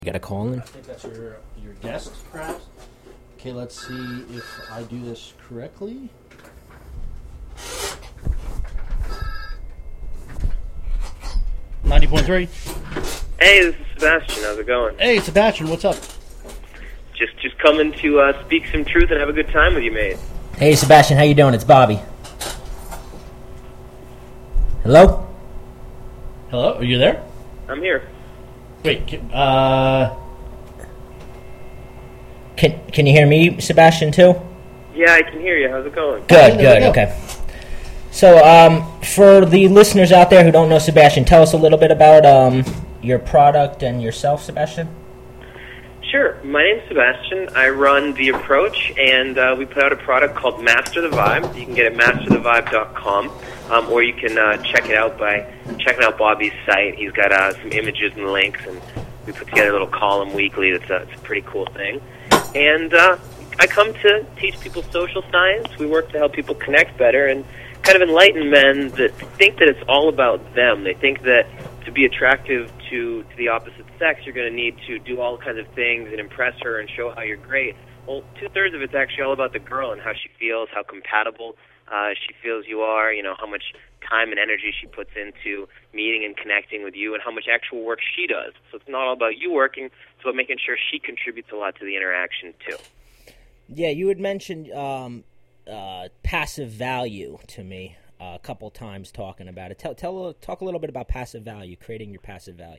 You got a call in? I think that's your guest, perhaps. Okay, let's see if I do this correctly. $90.3. Hey, this is Sebastian. How's it going? Hey, Sebastian, what's up? Just coming to speak some truth and have a good time with you, mate. Hey, Sebastian, how you doing? It's Bobby. Hello? Hello, are you there? I'm here. Wait, Can you hear me, Sebastian, too? Yeah, I can hear you. How's it going? Good, there we go. okay. So, for the listeners out there who don't know Sebastian, tell us a little bit about your product and yourself, Sebastian. Sure. My name's Sebastian. I run The Approach, and we put out a product called Master the Vibe. You can get it at masterthevibe.com, or you can check it out by checking out Bobby's site. He's got some images and links, and we put together a little column weekly. It's a pretty cool thing. And I come to teach people social science. We work to help people connect better and kind of enlighten men that think that it's all about them. They think that to be attractive to the opposite sex, you're going to need to do all kinds of things and impress her and show how you're great. Well, two-thirds of it's actually all about the girl and how she feels, how compatible she feels you are, how much time and energy she puts into meeting and connecting with you, and how much actual work she does. So it's not all about you working, it's about making sure she contributes a lot to the interaction, too. Yeah, you had mentioned passive value to me a couple times talking about it. Talk a little bit about passive value, creating your passive value.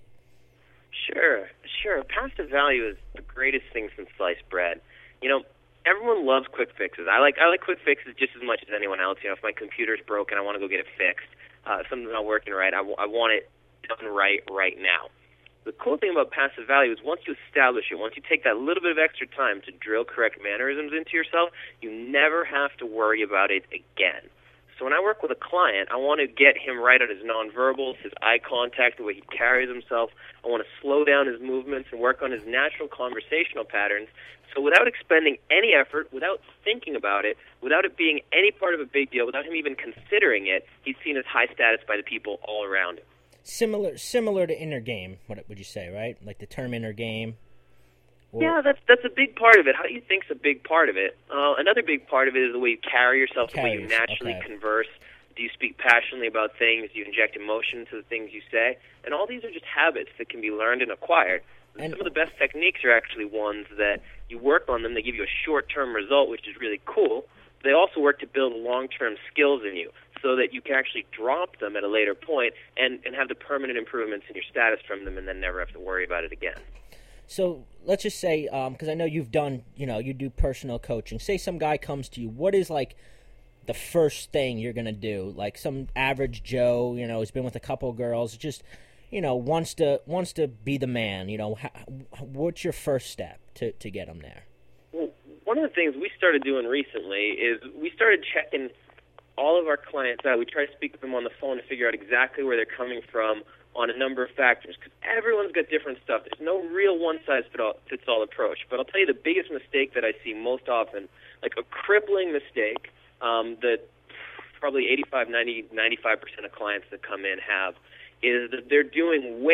Sure. Passive value is the greatest thing since sliced bread. Everyone loves quick fixes. I like quick fixes just as much as anyone else. If my computer's broken, I want to go get it fixed. If something's not working right, I want it done right now. The cool thing about passive value is once you establish it, once you take that little bit of extra time to drill correct mannerisms into yourself, you never have to worry about it again. So when I work with a client, I want to get him right on his nonverbals, his eye contact, the way he carries himself. I want to slow down his movements and work on his natural conversational patterns. So without expending any effort, without thinking about it, without it being any part of a big deal, without him even considering it, he's seen as high status by the people all around him. Similar to inner game, what would you say, right? Like the term inner game? Yeah, that's a big part of it. How you think's a big part of it. Another big part of it is the way you carry yourself, the way you naturally converse. Do you speak passionately about things? Do you inject emotion into the things you say? And all these are just habits that can be learned and acquired. Some of the best techniques are actually ones that you work on them. They give you a short-term result, which is really cool. They also work to build long-term skills in you so that you can actually drop them at a later point and have the permanent improvements in your status from them and then never have to worry about it again. So let's just say, because I know you've done, you do personal coaching. Say some guy comes to you. What is like the first thing you're going to do? Like some average Joe, has been with a couple girls, just, wants to be the man. What's your first step to get him there? Well, one of the things we started doing recently is we started checking all of our clients out. We try to speak with them on the phone to figure out exactly where they're coming from on a number of factors, because everyone's got different stuff. There's no real one-size-fits-all approach. But I'll tell you the biggest mistake that I see most often, like a crippling mistake that probably 85, 90, 95% of clients that come in have, is that they're doing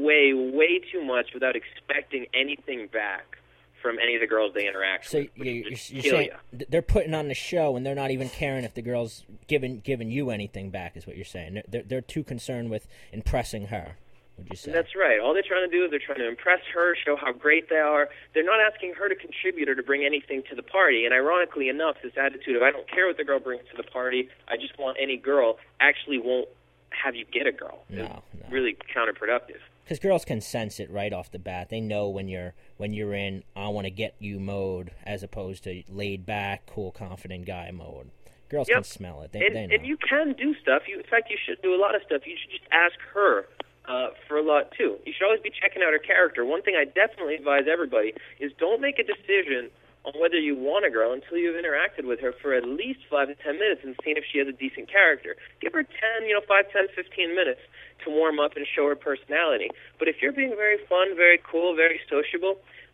way too much without expecting anything back from any of the girls they interact with. So you're saying they're putting on the show and they're not even caring if the girl's giving you anything back, is what you're saying. They're too concerned with impressing her, would you say? That's right. All they're trying to do is they're trying to impress her, show how great they are. They're not asking her to contribute or to bring anything to the party. And ironically enough, this attitude of I don't care what the girl brings to the party, I just want any girl, actually won't have you get a girl. No. It's really counterproductive. Because girls can sense it right off the bat. They know when you're in I want to get you mode as opposed to laid back, cool, confident guy mode. Girls can smell it. They know. And you can do stuff. In fact, you should do a lot of stuff. You should just ask her for a lot too. You should always be checking out her character. One thing I definitely advise everybody is don't make a decision on whether you want a girl until you've interacted with her for at least 5 to 10 minutes and seen if she has a decent character. Give her 5, 10, 15 minutes to warm up and show her personality. But if you're being very fun, very cool, very sociable,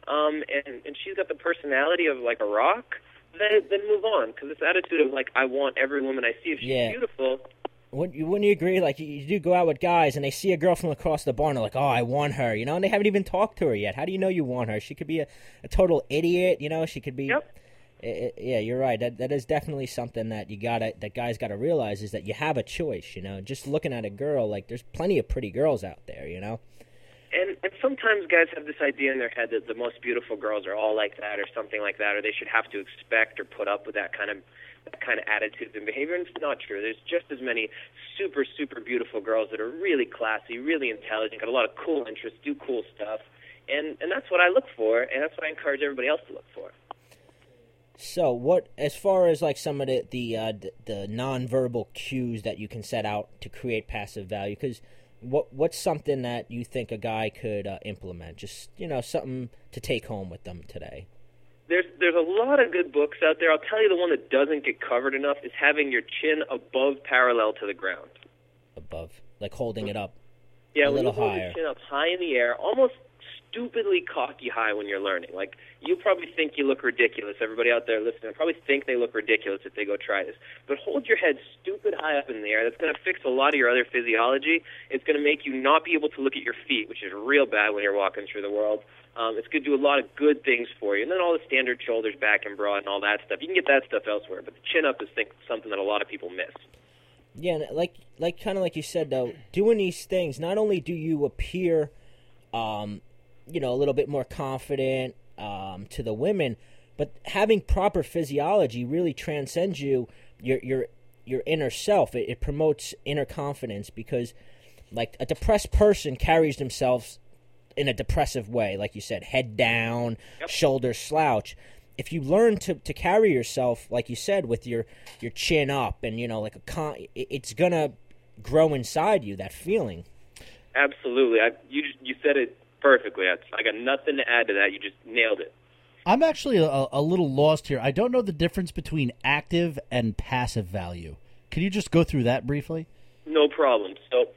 and she's got the personality of like a rock, then move on. Because this attitude of like, I want every woman I see, if she's beautiful, Wouldn't you agree? Like, you do go out with guys, and they see a girl from across the bar, and they're like, "Oh, I want her," and they haven't even talked to her yet. How do you know you want her? She could be a total idiot, She could be. Yep. Yeah, you're right. That is definitely something that guys gotta realize is that you have a choice. Just looking at a girl, like, there's plenty of pretty girls out there. And sometimes guys have this idea in their head that the most beautiful girls are all like that, or something like that, or they should have to expect or put up with that kind of attitudes and behavior, and it's not true. There's just as many super, super beautiful girls that are really classy, really intelligent, got a lot of cool interests, do cool stuff, and that's what I look for, and that's what I encourage everybody else to look for. So, what, as far as like some of the nonverbal cues that you can set out to create passive value, because what's something that you think a guy could implement? Just something to take home with them today. There's a lot of good books out there. I'll tell you the one that doesn't get covered enough is having your chin above parallel to the ground. Above, like holding it up. Yeah, a little when you hold higher. your chin up high in the air, almost stupidly cocky high when you're learning. Like, you probably think you look ridiculous. Everybody out there listening probably think they look ridiculous if they go try this. But hold your head stupid high up in the air. That's going to fix a lot of your other physiology. It's going to make you not be able to look at your feet, which is real bad when you're walking through the world. It's going to do a lot of good things for you. And then all the standard shoulders back and broad and all that stuff. You can get that stuff elsewhere, but the chin up is something that a lot of people miss. Yeah, like kind of like you said, though, doing these things, not only do you appear, a little bit more confident to the women, but having proper physiology really transcends your inner self. It promotes inner confidence because, like, a depressed person carries themselves in a depressive way, like you said, head down, Yep. shoulders slouch. If you learn to carry yourself, like you said, with your chin up and, it's going to grow inside you, that feeling. Absolutely. You said it perfectly. I got nothing to add to that. You just nailed it. I'm actually a little lost here. I don't know the difference between active and passive value. Can you just go through that briefly? No problem. So,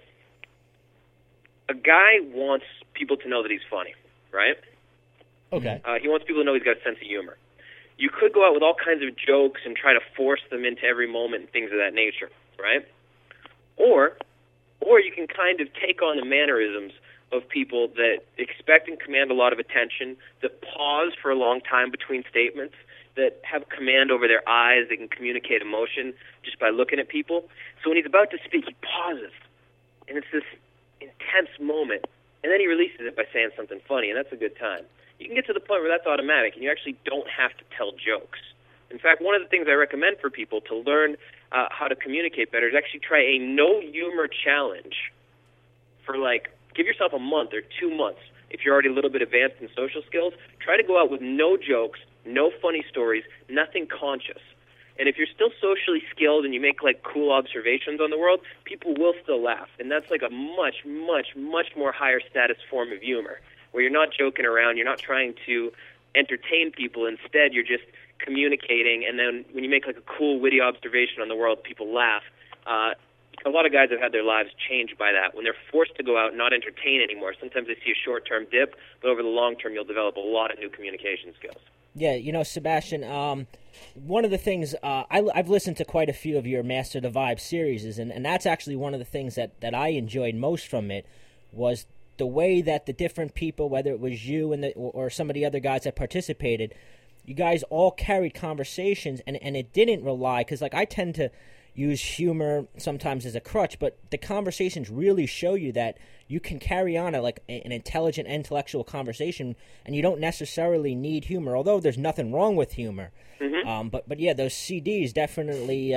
a guy wants people to know that he's funny, right? Okay. He wants people to know he's got a sense of humor. You could go out with all kinds of jokes and try to force them into every moment and things of that nature, right? Or you can kind of take on the mannerisms of people that expect and command a lot of attention, that pause for a long time between statements, that have command over their eyes, they can communicate emotion just by looking at people. So when he's about to speak, he pauses, and it's this intense moment, and then he releases it by saying something funny, and that's a good time. You can get to the point where that's automatic, and you actually don't have to tell jokes. In fact, one of the things I recommend for people to learn how to communicate better is actually try a no-humor challenge for, give yourself a month or 2 months. If you're already a little bit advanced in social skills, try to go out with no jokes, no funny stories, nothing conscious. And if you're still socially skilled and you make, cool observations on the world, people will still laugh. And that's, a much, much, much more higher status form of humor, where you're not joking around, you're not trying to entertain people. Instead, you're just communicating, and then when you make, a cool, witty observation on the world, people laugh. A lot of guys have had their lives changed by that. When they're forced to go out and not entertain anymore, sometimes they see a short-term dip, but over the long term, you'll develop a lot of new communication skills. Yeah, Sebastian, one of the things, I've listened to quite a few of your Master the Vibe series, and that's actually one of the things that I enjoyed most from it, was the way that the different people, whether it was you and or some of the other guys that participated, you guys all carried conversations, and it didn't rely, because, I tend to use humor sometimes as a crutch, but the conversations really show you that you can carry on an intelligent, intellectual conversation, and you don't necessarily need humor, although there's nothing wrong with humor. Mm-hmm. But yeah, those CDs definitely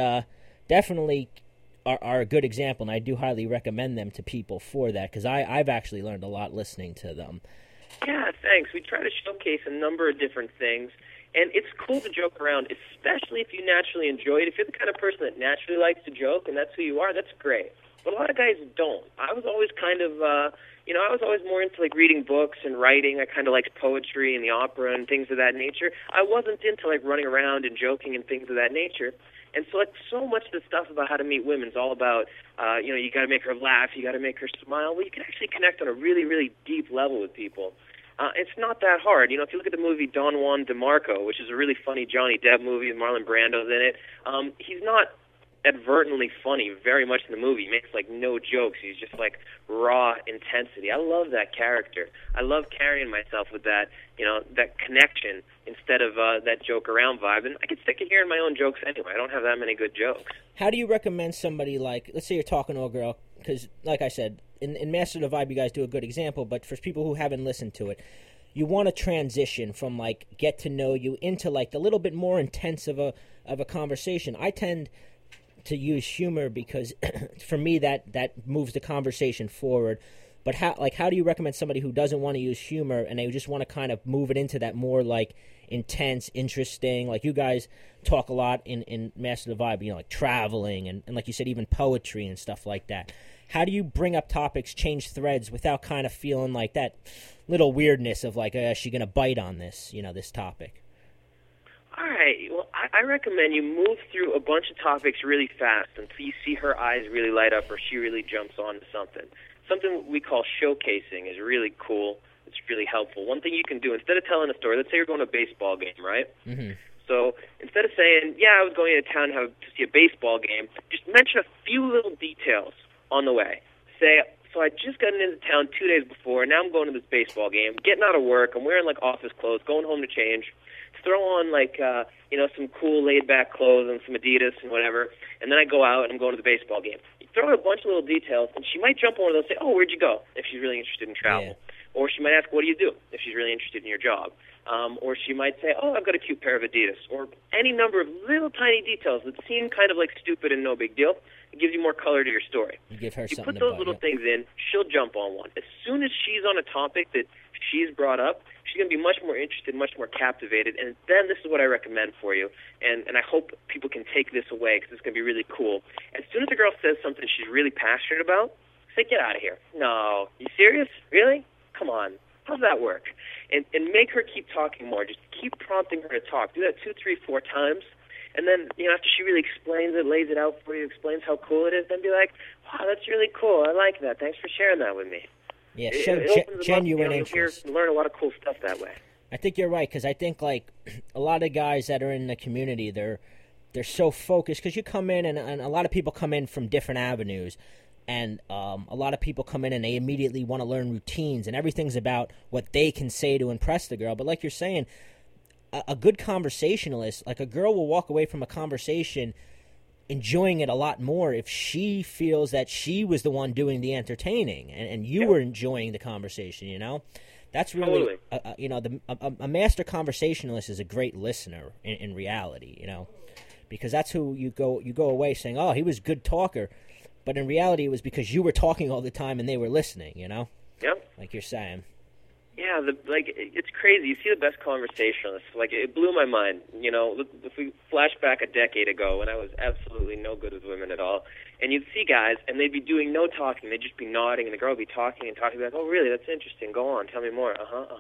are a good example, and I do highly recommend them to people for that, because I've actually learned a lot listening to them. Yeah, thanks. We try to showcase a number of different things. And it's cool to joke around, especially if you naturally enjoy it. If you're the kind of person that naturally likes to joke and that's who you are, that's great. But a lot of guys don't. I was always kind of, I was always more into reading books and writing. I kind of liked poetry and the opera and things of that nature. I wasn't into running around and joking and things of that nature. And so so much of the stuff about how to meet women is all about, you got to make her laugh, you got to make her smile. Well, you can actually connect on a really, really deep level with people. It's not that hard. If you look at the movie Don Juan DeMarco, which is a really funny Johnny Depp movie with Marlon Brando's in it, he's not advertently funny very much in the movie. He makes like no jokes. He's just like raw intensity. I love that character. I love carrying myself with that, that connection instead of that joke around vibe. And I get sick of hearing my own jokes anyway. I don't have that many good jokes. How do you recommend somebody, like, let's say you're talking to a girl, because like I said, in Master the Vibe you guys do a good example, but for people who haven't listened to it, you want to transition from like get to know you into like the little bit more intense of a conversation. I tend to use humor because for me that moves the conversation forward. But how do you recommend somebody who doesn't want to use humor and they just want to kind of move it into that more like intense, interesting, like you guys talk a lot in Master the Vibe, like traveling and like you said, even poetry and stuff like that. How do you bring up topics, change threads without kind of feeling like that little weirdness of like, is she going to bite on this, this topic? All right. Well, I recommend you move through a bunch of topics really fast until you see her eyes really light up or she really jumps onto something. Something we call showcasing is really cool. It's really helpful. One thing you can do, instead of telling a story, let's say you're going to a baseball game, right? Mm-hmm. So instead of saying, I was going into town to see a baseball game, just mention a few little details on the way. Say, so I just got into town 2 days before, and now I'm going to this baseball game, getting out of work, I'm wearing like office clothes, going home to change, throw on like, some cool laid-back clothes and some Adidas and whatever, and then I go out and I'm going to the baseball game. You throw in a bunch of little details, and she might jump on one of those and say, where'd you go, if she's really interested in travel. Yeah. Or she might ask, what do you do, if she's really interested in your job. Or she might say, I've got a cute pair of Adidas. Or any number of little tiny details that seem kind of like stupid and no big deal. It gives you more color to your story. You give her something put those little things in, she'll jump on one. As soon as she's on a topic that she's brought up, she's going to be much more interested, much more captivated. And then this is what I recommend for you. And I hope people can take this away because it's going to be really cool. As soon as a girl says something she's really passionate about, say, get out of here. No. You serious? Really? Come on. How's that work? And make her keep talking more. Just keep prompting her to talk. Do that 2, 3, 4 times. And then, after she really explains it, lays it out for you, explains how cool it is, then be like, wow, that's really cool. I like that. Thanks for sharing that with me. Yeah, show genuine interest. You learn a lot of cool stuff that way. I think you're right, because I think, like, a lot of guys that are in the community, they're so focused, because you come in, and a lot of people come in from different avenues, and a lot of people come in and they immediately want to learn routines, and everything's about what they can say to impress the girl. But like you're saying, a good conversationalist, like a girl will walk away from a conversation enjoying it a lot more if she feels that she was the one doing the entertaining and you were enjoying the conversation, That's really, totally. A master conversationalist is a great listener in reality, because that's who you go away saying, oh, he was a good talker. But in reality, it was because you were talking all the time and they were listening, Yep. Like you're saying. Yeah, it's crazy. You see the best conversationalists. Like, it blew my mind. If we flash back a decade ago when I was absolutely no good with women at all, and you'd see guys, and they'd be doing no talking. They'd just be nodding, and the girl would be talking and talking. Like, oh, really? That's interesting. Go on. Tell me more.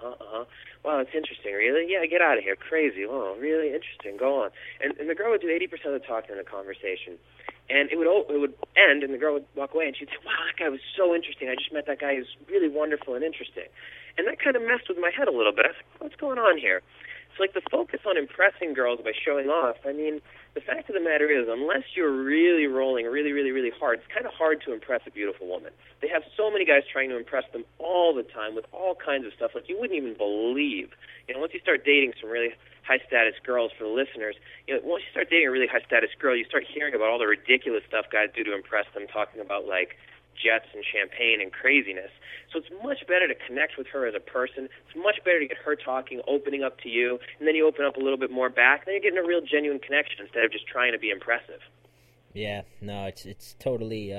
Wow, that's interesting. Really? Yeah, get out of here. Crazy. Oh, really? Interesting. Go on. And the girl would do 80% of the talking in the conversation. And it would end, and the girl would walk away, and she'd say, wow, that guy was so interesting. I just met that guy who's really wonderful and interesting. And that kind of messed with my head a little bit. I was like, what's going on here? It's like the focus on impressing girls by showing off. I mean, the fact of the matter is, unless you're really rolling really, really, really hard, it's kind of hard to impress a beautiful woman. They have so many guys trying to impress them all the time with all kinds of stuff like you wouldn't even believe. Once you start dating some really high-status girls, for the listeners, once you start dating a really high-status girl, you start hearing about all the ridiculous stuff guys do to impress them, talking about, like, jets and champagne and craziness. So it's much better to connect with her as a person. It's much better to get her talking, opening up to you, and then you open up a little bit more back. Then you're getting a real genuine connection instead of just trying to be impressive. Yeah, no, it's totally...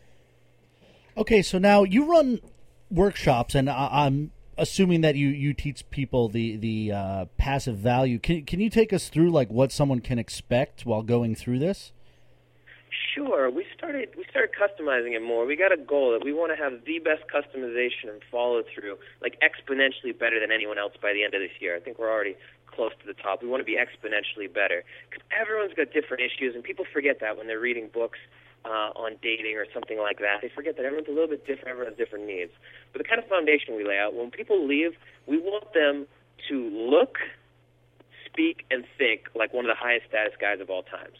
Okay, so now you run workshops, and I'm assuming that you teach people the passive value. Can you take us through like what someone can expect while going through this? Sure. We started customizing it more. We got a goal that we want to have the best customization and follow through, like exponentially better than anyone else by the end of this year. I think we're already close to the top. We want to be exponentially better because everyone's got different issues, and people forget that when they're reading books on dating or something like that. They forget that everyone's a little bit different, everyone has different needs. But the kind of foundation we lay out, when people leave, we want them to look, speak, and think like one of the highest status guys of all times.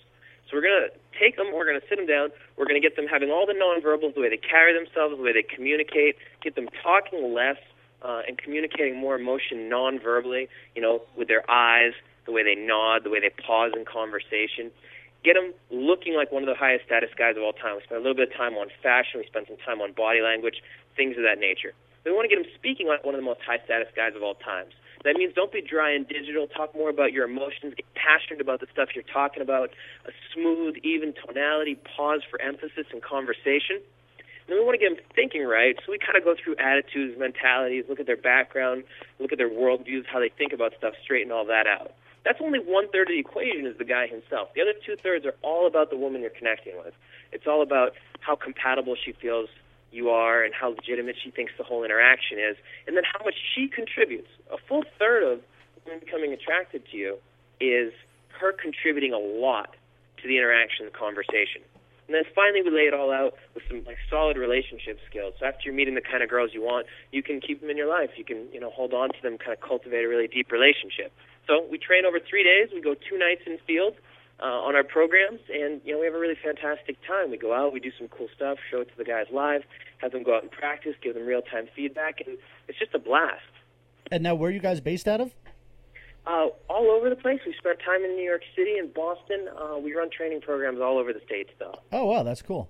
So we're going to take them, we're going to sit them down, we're going to get them having all the nonverbals, the way they carry themselves, the way they communicate, get them talking less and communicating more emotion nonverbally, with their eyes, the way they nod, the way they pause in conversation. Get them looking like one of the highest status guys of all time. We spend a little bit of time on fashion, we spend some time on body language, things of that nature. We want to get them speaking like one of the most high status guys of all times. That means don't be dry and digital. Talk more about your emotions. Get passionate about the stuff you're talking about. A smooth, even tonality. Pause for emphasis in conversation. And then we want to get them thinking right. So we kind of go through attitudes, mentalities, look at their background, look at their worldviews, how they think about stuff, straighten all that out. That's only 1/3 of the equation is the guy himself. The other 2/3 are all about the woman you're connecting with. It's all about how compatible she feels you are and how legitimate she thinks the whole interaction is, and then how much she contributes. A full third of women becoming attracted to you is her contributing a lot to the interaction, the conversation. And then finally we lay it all out with some solid relationship skills. So after you're meeting the kind of girls you want, you can keep them in your life. You can hold on to them, kind of cultivate a really deep relationship. So we train over 3 days. We go 2 nights in field on our programs, and we have a really fantastic time. We go out, we do some cool stuff, show it to the guys live, have them go out and practice, give them real-time feedback, and it's just a blast. And now where are you guys based out of? All over the place. We spent time in New York City and Boston. We run training programs all over the States, though. Oh, wow, that's cool.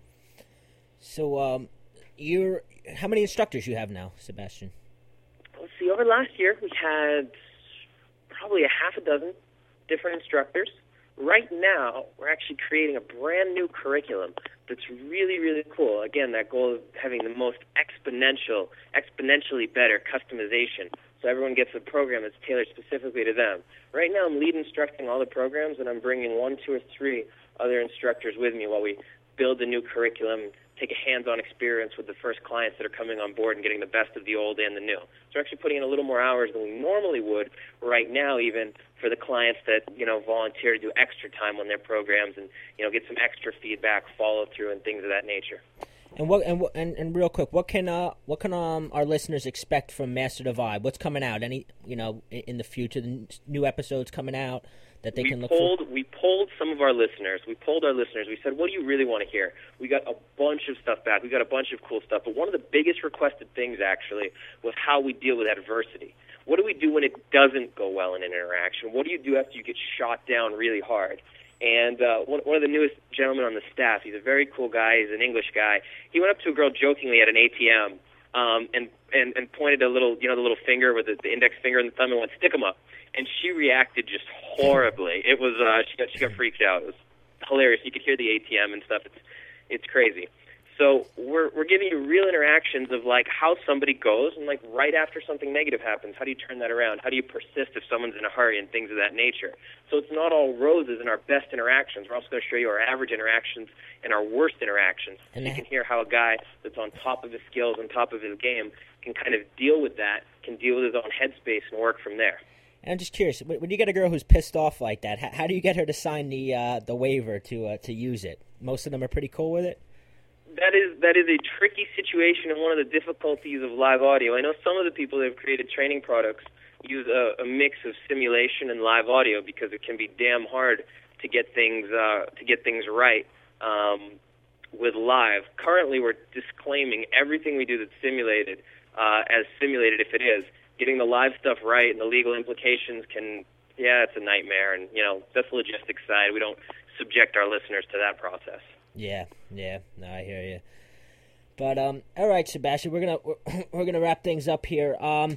So how many instructors you have now, Sebastian? Let's see. Over last year, we had probably a half a dozen different instructors. Right now, we're actually creating a brand new curriculum that's really, really cool. Again, that goal of having the most exponentially better customization, so everyone gets a program that's tailored specifically to them. Right now, I'm lead instructing all the programs, and I'm bringing 1, 2, or 3 other instructors with me while we build the new curriculum, take a hands-on experience with the first clients that are coming on board and getting the best of the old and the new. So we're actually putting in a little more hours than we normally would right now, even for the clients that volunteer to do extra time on their programs and get some extra feedback, follow through, and things of that nature. And real quick, what can our listeners expect from Master the Vibe? What's coming out? Any in the future, the new episodes coming out that they can look for? We polled some of our listeners. We polled our listeners. We said, what do you really want to hear? We got a bunch of stuff back. We got a bunch of cool stuff. But one of the biggest requested things, actually, was how we deal with adversity. What do we do when it doesn't go well in an interaction? What do you do after you get shot down really hard? And one of the newest gentlemen on the staff, he's a very cool guy. He's an English guy. He went up to a girl jokingly at an ATM and pointed a little, the little finger with the index finger and the thumb and went, "Stick 'em up." And she reacted just horribly. It was she got freaked out. It was hilarious. You could hear the ATM and stuff. It's crazy. So we're giving you real interactions of how somebody goes and right after something negative happens, how do you turn that around? How do you persist if someone's in a hurry and things of that nature? So it's not all roses in our best interactions. We're also going to show you our average interactions and our worst interactions. So you can hear how a guy that's on top of his skills, on top of his game, can kind of deal with that, can deal with his own headspace and work from there. And I'm just curious, when you get a girl who's pissed off like that, how do you get her to sign the waiver to use it? Most of them are pretty cool with it. That is a tricky situation and one of the difficulties of live audio. I know some of the people that have created training products use a mix of simulation and live audio because it can be damn hard to get things right with live. Currently, we're disclaiming everything we do that's simulated as simulated if it is. Getting the live stuff right and the legal implications it's a nightmare. And that's the logistics side. We don't subject our listeners to that process. Yeah, no, I hear you. But all right, Sebastian, we're gonna wrap things up here.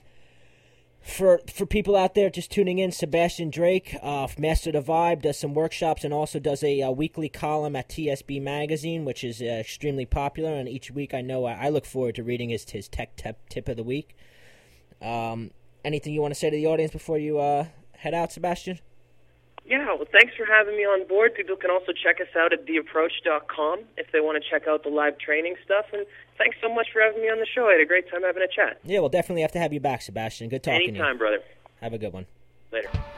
For people out there just tuning in, Sebastian Drake, Master the Vibe, does some workshops and also does a weekly column at TSB Magazine, which is extremely popular. And each week, I know I look forward to reading his tech tip of the week. Anything you want to say to the audience before you head out, Sebastian? Yeah, well, thanks for having me on board. People can also check us out at theapproach.com if they want to check out the live training stuff. And thanks so much for having me on the show. I had a great time having a chat. Yeah, we'll definitely have to have you back, Sebastian. Good talking to you. Anytime, brother. Have a good one. Later.